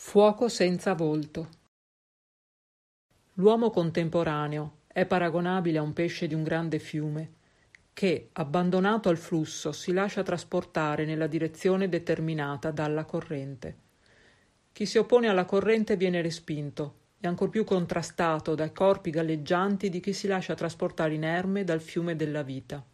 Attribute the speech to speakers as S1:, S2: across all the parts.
S1: Fuoco senza volto. L'uomo contemporaneo è paragonabile a un pesce di un grande fiume che, abbandonato al flusso, si lascia trasportare nella direzione determinata dalla corrente. Chi si oppone alla corrente viene respinto e ancor più contrastato dai corpi galleggianti di chi si lascia trasportare inerme dal fiume della vita.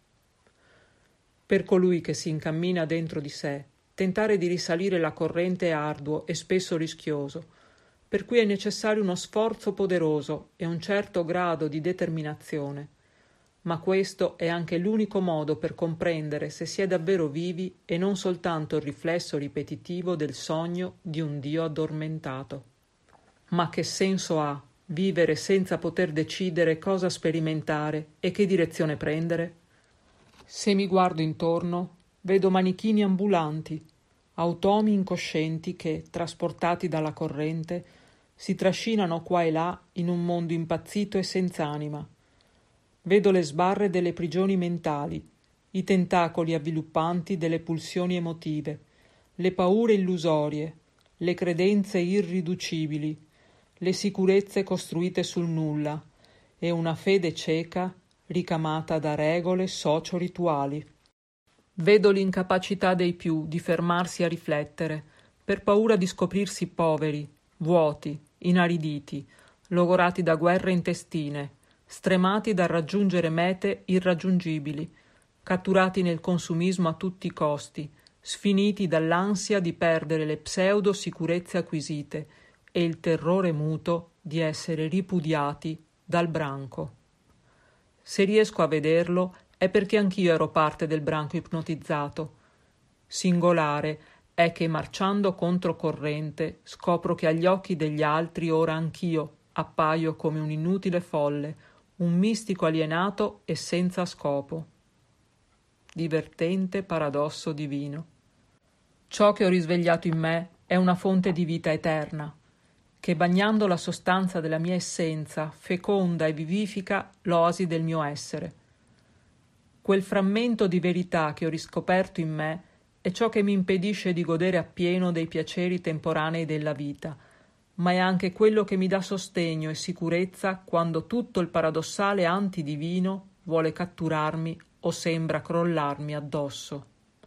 S1: Per colui che si incammina dentro di sé, tentare di risalire la corrente è arduo e spesso rischioso, per cui è necessario uno sforzo poderoso e un certo grado di determinazione. Ma questo è anche l'unico modo per comprendere se si è davvero vivi e non soltanto il riflesso ripetitivo del sogno di un Dio addormentato. Ma che senso ha vivere senza poter decidere cosa sperimentare e che direzione prendere? Se mi guardo intorno, vedo manichini ambulanti, automi incoscienti che, trasportati dalla corrente, si trascinano qua e là in un mondo impazzito e senz'anima. Vedo le sbarre delle prigioni mentali, i tentacoli avviluppanti delle pulsioni emotive, le paure illusorie, le credenze irriducibili, le sicurezze costruite sul nulla e una fede cieca ricamata da regole socio-rituali. Vedo l'incapacità dei più di fermarsi a riflettere, per paura di scoprirsi poveri, vuoti, inariditi, logorati da guerre intestine, stremati dal raggiungere mete irraggiungibili, catturati nel consumismo a tutti i costi, sfiniti dall'ansia di perdere le pseudo-sicurezze acquisite e il terrore muto di essere ripudiati dal branco. Se riesco a vederlo è perché anch'io ero parte del branco ipnotizzato. Singolare è che marciando controcorrente scopro che agli occhi degli altri ora anch'io appaio come un inutile folle, un mistico alienato e senza scopo. Divertente paradosso divino. Ciò che ho risvegliato in me è una fonte di vita eterna, che bagnando la sostanza della mia essenza feconda e vivifica l'oasi del mio essere. Quel frammento di verità che ho riscoperto in me è ciò che mi impedisce di godere appieno dei piaceri temporanei della vita, ma è anche quello che mi dà sostegno e sicurezza quando tutto il paradossale antidivino vuole catturarmi o sembra crollarmi addosso.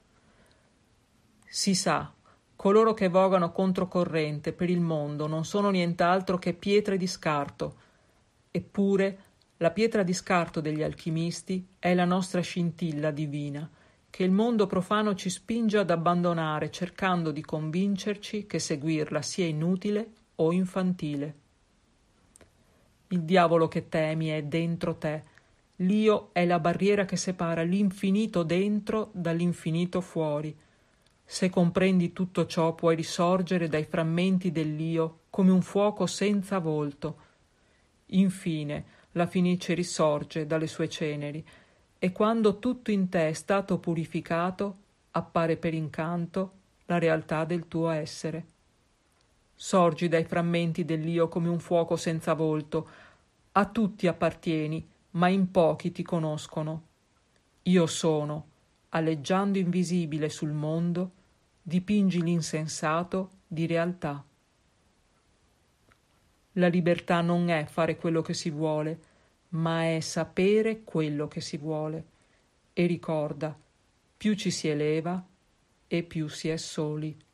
S1: Si sa, coloro che vogano controcorrente per il mondo non sono nient'altro che pietre di scarto, eppure la pietra di scarto degli alchimisti è la nostra scintilla divina, che il mondo profano ci spinge ad abbandonare cercando di convincerci che seguirla sia inutile o infantile. Il diavolo che temi è dentro te, l'io è la barriera che separa l'infinito dentro dall'infinito fuori. Se comprendi tutto ciò puoi risorgere dai frammenti dell'io come un fuoco senza volto. Infine, la fenice risorge dalle sue ceneri e quando tutto in te è stato purificato, appare per incanto la realtà del tuo essere. Sorgi dai frammenti dell'io come un fuoco senza volto. A tutti appartieni, ma in pochi ti conoscono. Io sono, aleggiando invisibile sul mondo, dipingi l'insensato di realtà. La libertà non è fare quello che si vuole, ma è sapere quello che si vuole. E ricorda, più ci si eleva e più si è soli.